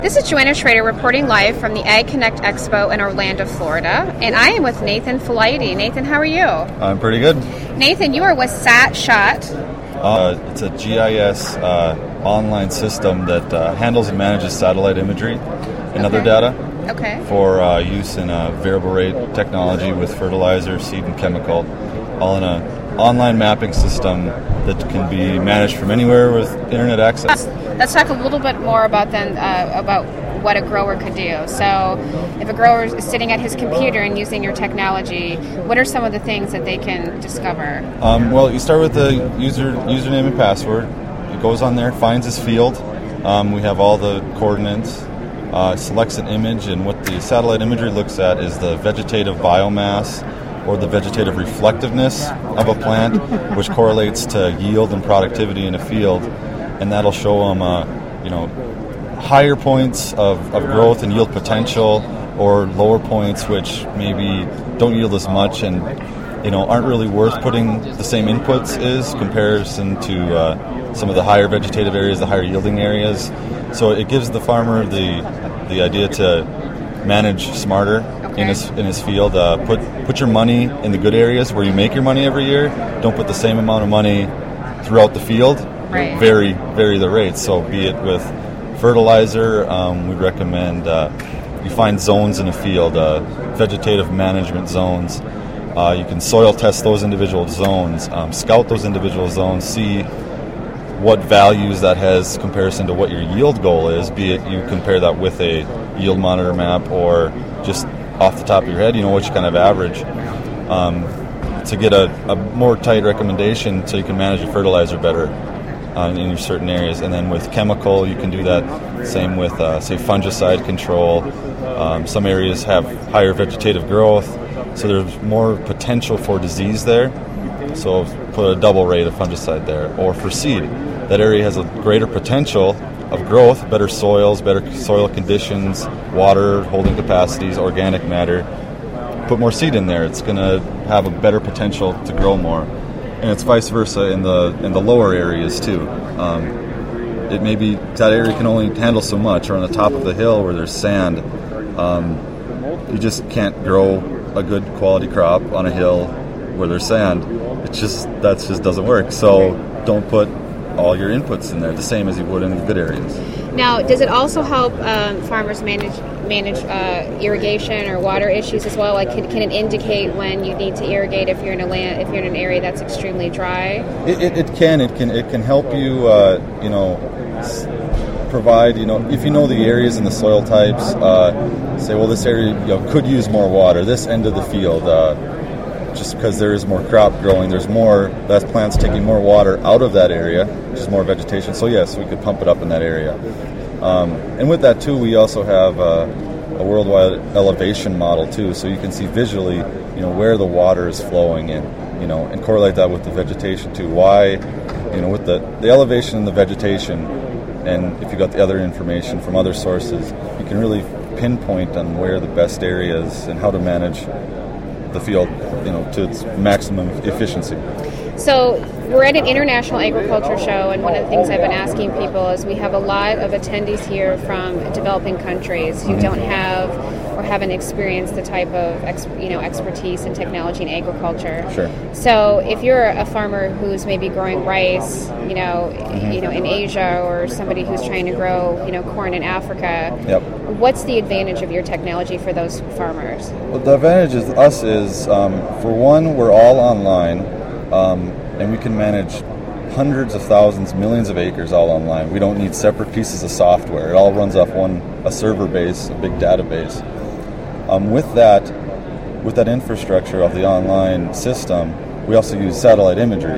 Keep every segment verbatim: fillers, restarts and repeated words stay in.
This is Joanna Schrader reporting live from the Ag Connect Expo in Orlando, Florida, and I am with Nathan Felighty. Nathan, how are you? I'm pretty good. Nathan, you are with SatShot. Uh, it's a G I S uh, online system that uh, handles and manages satellite imagery and Okay. other data Okay. for uh, use in a variable rate technology with fertilizer, seed, and chemical, all in a online mapping system that can be managed from anywhere with internet access. Let's talk a little bit more about then uh, about what a grower could do. So, if a grower is sitting at his computer and using your technology, what are some of the things that they can discover? Um, well, you start with the user username and password. It goes on there, finds his field. Um, we have all the coordinates. Uh, selects an image, and what the satellite imagery looks at is the vegetative biomass or the vegetative reflectiveness of a plant, which correlates to yield and productivity in a field, and that'll show them, uh, you know, higher points of, of growth and yield potential, or lower points which maybe don't yield as much and, you know, aren't really worth putting the same inputs is comparison to uh, some of the higher vegetative areas, the higher yielding areas. So it gives the farmer the the idea to manage smarter Okay. in his in his field. Uh, put put your money in the good areas where you make your money every year. Don't put the same amount of money throughout the field. Right. Vary vary the rates. So be it with fertilizer, um, we recommend uh, you find zones in a field, uh, vegetative management zones. Uh, you can soil test those individual zones, um, scout those individual zones, see what values that has comparison to what your yield goal is, be it you compare that with a yield monitor map or just off the top of your head, you know which kind of average, um, to get a, a more tight recommendation so you can manage your fertilizer better uh, in your certain areas. And then with chemical, you can do that same with, uh, say, fungicide control. Um, some areas have higher vegetative growth, so there's more potential for disease there. So put a double rate of fungicide there. Or for seed, that area has a greater potential of growth, better soils, better soil conditions, water holding capacities, organic matter. Put more seed in there. It's going to have a better potential to grow more. And it's vice versa in the in the lower areas too. Um, it may be that area can only handle so much, or on the top of the hill where there's sand, um, you just can't grow a good quality crop on a hill where there's sand. It just that just doesn't work. So don't put all your inputs in there, the same as you would in the good areas. Now, does it also help um, farmers manage manage uh, irrigation or water issues as well? Like, can, can it indicate when you need to irrigate if you're in a land if you're in an area that's extremely dry? It, it, it can. It can. It can help you. Uh, you know, s- provide. You know, if you know the areas and the soil types. Uh, say, well, this area you know, could use more water. This end of the field. Uh, just because there is more crop growing, there's more, that plant's taking more water out of that area, which is more vegetation. So yes, we could pump it up in that area. Um, and with that too, we also have uh, a worldwide elevation model too, so you can see visually, you know, where the water is flowing in, you know, and correlate that with the vegetation too. Why, you know, with the, the elevation and the vegetation, and if you got the other information from other sources, you can really pinpoint on where the best areas and how to manage the field, you know, to its maximum efficiency. So we're at an international agriculture show, and one of the things I've been asking people is we have a lot of attendees here from developing countries who Mm-hmm. don't have or haven't experienced the type of ex, you know expertise in technology in agriculture. Sure. So if you're a farmer who's maybe growing rice, you know, Mm-hmm. you know, in Asia, or somebody who's trying to grow, you know, corn in Africa, Yep. what's the advantage of your technology for those farmers? Well, the advantage of us is, um, for one, we're all online, um, and we can manage hundreds of thousands, millions of acres all online. We don't need separate pieces of software. It all runs off one a server base, a big database. Um, with that, with that infrastructure of the online system, we also use satellite imagery.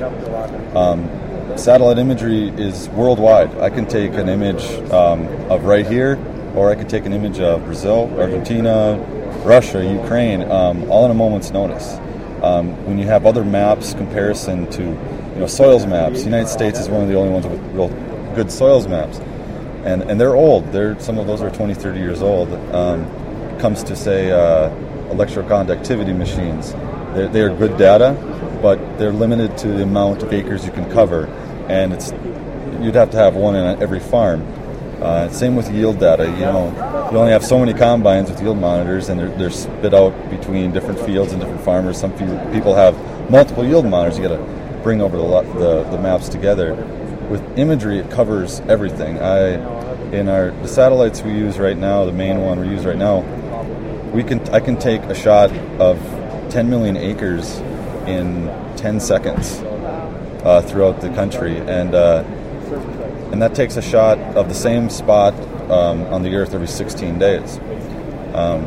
Um, satellite imagery is worldwide. I can take an image um, of right here, or I can take an image of Brazil, Argentina, Russia, Ukraine, um, all in a moment's notice. Um, when you have other maps, comparison to, you know, soils maps, the United States is one of the only ones with real good soils maps, and and they're old. They're some of those are twenty, thirty years old. Um, comes to say uh, electroconductivity machines, they're, they're good data, but they're limited to the amount of acres you can cover, and it's you'd have to have one in every farm. Uh, same with yield data. You know, you only have so many combines with yield monitors, and they're, they're spit out between different fields and different farmers. Some people have multiple yield monitors. You got to bring over the, the the maps together. With imagery, it covers everything. I, in our the satellites we use right now, the main one we use right now, we can I can take a shot of ten million acres in ten seconds uh, throughout the country, and uh, and that takes a shot of the same spot um, on the Earth every sixteen days. Um,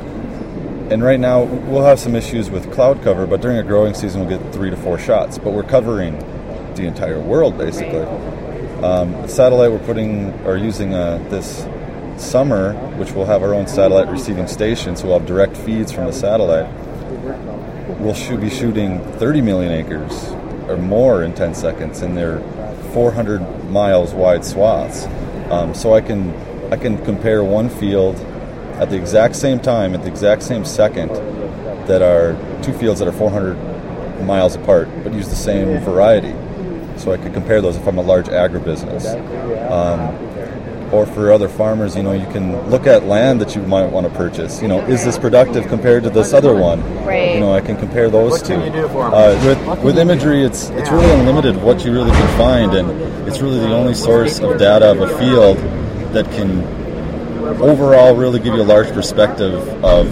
and right now we'll have some issues with cloud cover, but during a growing season we'll get three to four shots. But we're covering the entire world basically. Um, the satellite we're putting or using uh, this summer, which will have our own satellite receiving station, so we'll have direct feeds from the satellite. We'll shoot, be shooting thirty million acres or more in ten seconds, and they're four hundred miles wide swaths. Um, so I can I can compare one field at the exact same time, at the exact same second, that are two fields that are four hundred miles apart, but use the same variety. So I could compare those if I'm a large agribusiness. Um, or for other farmers, you know, you can look at land that you might want to purchase. You know, is this productive compared to this other one? Right. You know, I can compare those two. Uh, with with imagery, it's it's really unlimited what you really can find, and it's really the only source of data of a field that can overall really give you a large perspective of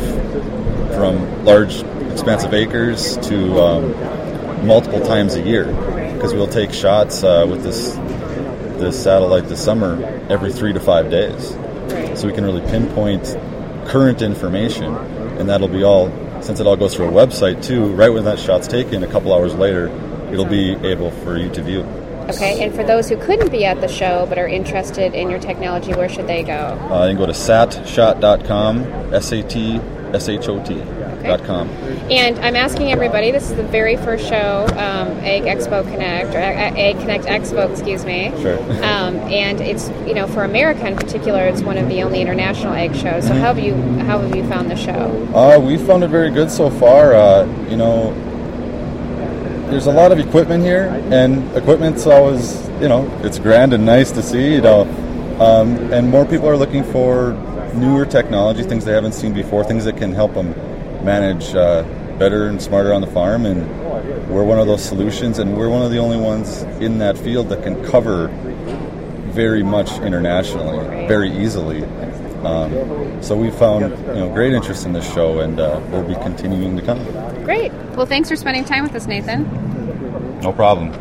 from large expansive acres to um, multiple times a year. Because we'll take shots uh, with this this satellite this summer every three to five days. So we can really pinpoint current information, and that'll be all, since it all goes through a website too, right when that shot's taken, a couple hours later, it'll be able for you to view. Okay, and for those who couldn't be at the show but are interested in your technology, where should they go? Uh, you can go to satshot dot com, S A T S H O T dot com. And I'm asking everybody, this is the very first show, um, Egg Expo Connect, or Egg Connect Expo, excuse me. Sure. Um, and it's, you know, for America in particular, it's one of the only international egg shows. So Mm-hmm. how have you how have you found the show? Uh, we found it very good so far. Uh, you know, there's a lot of equipment here, and equipment's always, you know, it's grand and nice to see, you know. Um, and more people are looking for newer technology, things they haven't seen before, things that can help them manage uh, better and smarter on the farm, and we're one of those solutions, and we're one of the only ones in that field that can cover very much internationally, very easily. Um, so we found, you know, great interest in this show, and uh, we'll be continuing to come. Great. Well, thanks for spending time with us, Nathan. No problem.